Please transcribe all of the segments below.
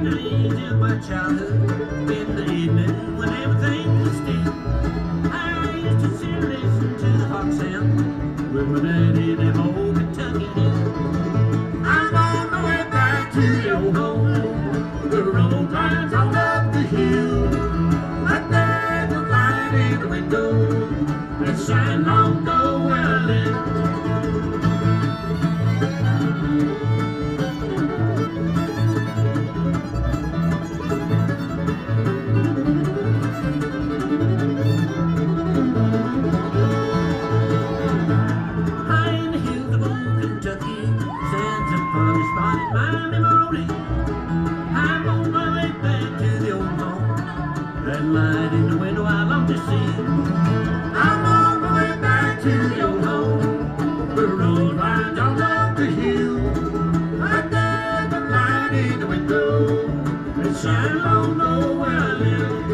dreams of my childhood in the evening when everything was still. I used to sit and listen to the hawk sound with my daddy in them old Kentucky hills. I'm on my way back to the old home. The road winds on up the hill. But there's a light in the window that shines long ago where I live. My memory, I'm on my way back to the old home. That light in the window I long to see. I'm on my way back to the old home. The road winds on up the hill. Right there, the light in the window that shines long know where I live.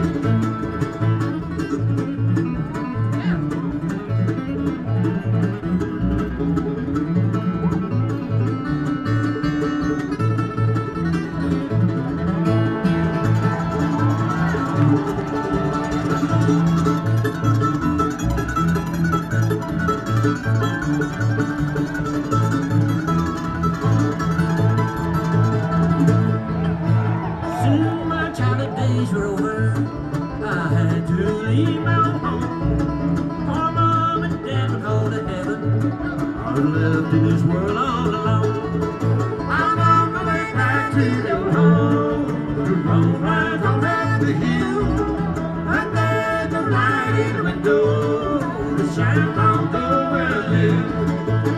Soon my childhood days were over. I had to leave my old home. Poor mom and dad were called to heaven. I was left in this world all alone. I'm on my way back to the old home. The road winds on up the hill. Right there's the light in the window that shines long ago where I live.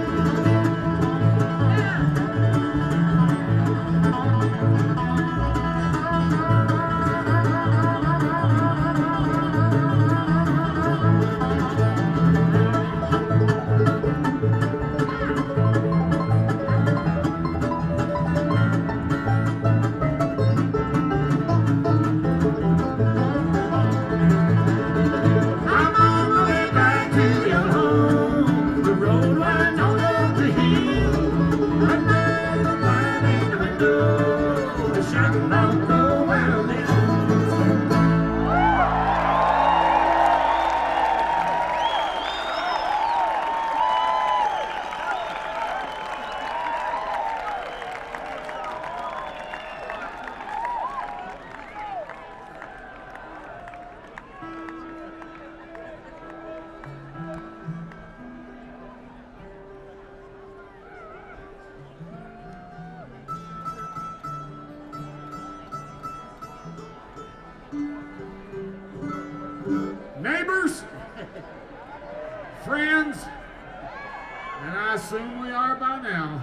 Neighbors, friends, and I assume we are by now,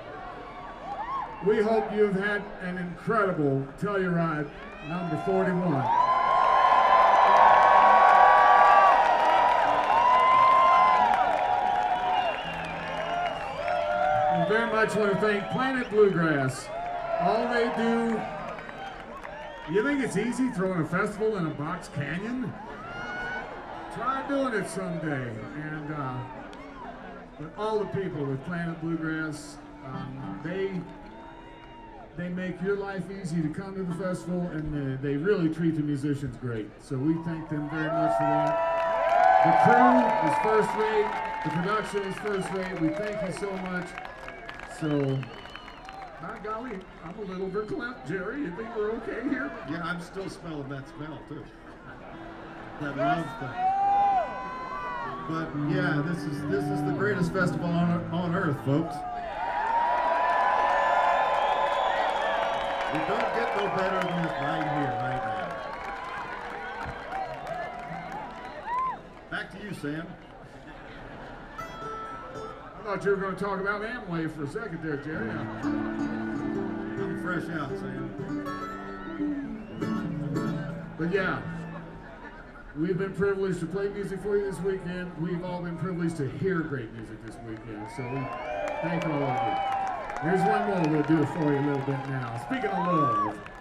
we hope you've had an incredible Telluride number 41. We very much want to thank Planet Bluegrass. All they do, you think it's easy throwing a festival in a box canyon? Try doing it someday. And but all the people with Planet Bluegrass, they make your life easy to come to the festival, and they really treat the musicians great. So we thank them very much for that. The crew is first rate. The production is first rate. We thank you so much. So, by golly, I'm a little verklempt, Jerry. You think we're okay here? Yeah, I'm still smelling that smell too. That love thing. But yeah, this is the greatest festival on earth, folks. We don't get no better than this right here, right now. Back to you, Sam. I thought you were going to talk about Amway for a second there, Jerry. I'm fresh out, Sam. But yeah, we've been privileged to play music for you this weekend. We've all been privileged to hear great music this weekend. So we thank all of you. Here's one more we'll do it for you a little bit now. Speaking of love.